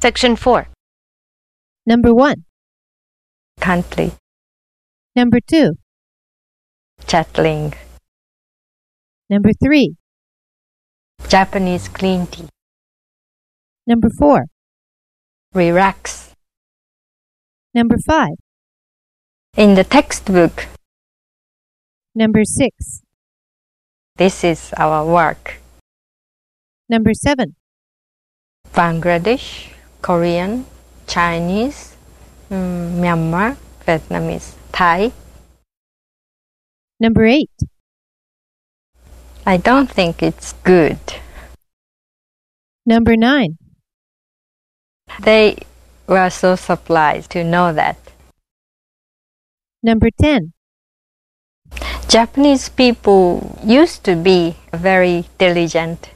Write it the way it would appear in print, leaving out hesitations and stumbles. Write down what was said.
Section 4. Number 1. Country. Number 2. Chatling. Number 3. Japanese green tea. Number 4. Relax. Number 5. In the textbook, Number 6. this is our work. Number 7. Bangladesh, Korean, Chinese, Myanmar, Vietnamese, Thai. Number 8. I don't think it's good. Number 9. They were so surprised to know that. Number 10. Japanese people used to be very diligent.